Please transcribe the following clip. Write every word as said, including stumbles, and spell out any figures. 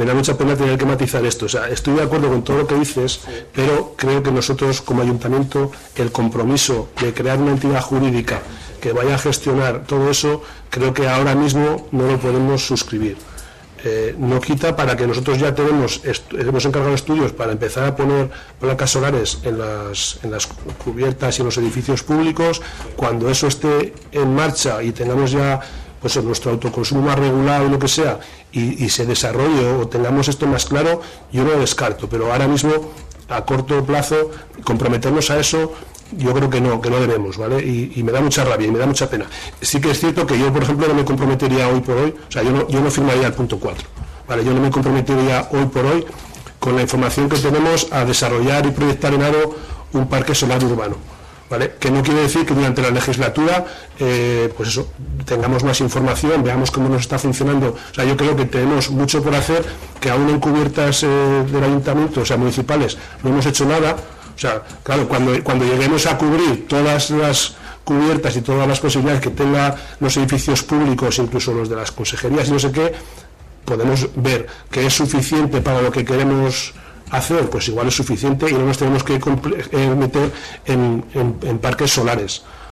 me da mucha pena tener que matizar esto. O sea, estoy de acuerdo con todo lo que dices, pero creo que nosotros como ayuntamiento, el compromiso de crear una entidad jurídica que vaya a gestionar todo eso, creo que ahora mismo no lo podemos suscribir. Eh, no quita para que nosotros ya tenemos hemos encargado estudios para empezar a poner placas solares en las, en las cubiertas y en los edificios públicos. Cuando eso esté en marcha y tengamos ya pues nuestro autoconsumo más regulado y lo que sea, y, y se desarrolle o tengamos esto más claro, yo no lo descarto, pero ahora mismo a corto plazo comprometernos a eso, yo creo que no, que no debemos, ¿vale? Y, y me da mucha rabia y me da mucha pena. Sí que es cierto que yo, por ejemplo, no me comprometería hoy por hoy, o sea, yo no, yo no firmaría el punto cuatro, ¿vale? Yo no me comprometería hoy por hoy, con la información que tenemos, a desarrollar y proyectar en Haro un parque solar urbano, ¿vale? Que no quiere decir que durante la legislatura, eh, pues eso, tengamos más información, veamos cómo nos está funcionando. O sea, yo creo que tenemos mucho por hacer, que aún en cubiertas eh, del ayuntamiento, o sea, municipales, no hemos hecho nada. O sea, claro, cuando, cuando lleguemos a cubrir todas las cubiertas y todas las posibilidades que tengan los edificios públicos, incluso los de las consejerías y no sé qué, podemos ver que es suficiente para lo que queremos hacer, pues igual es suficiente y no nos tenemos que eh, meter en, en, en parques solares.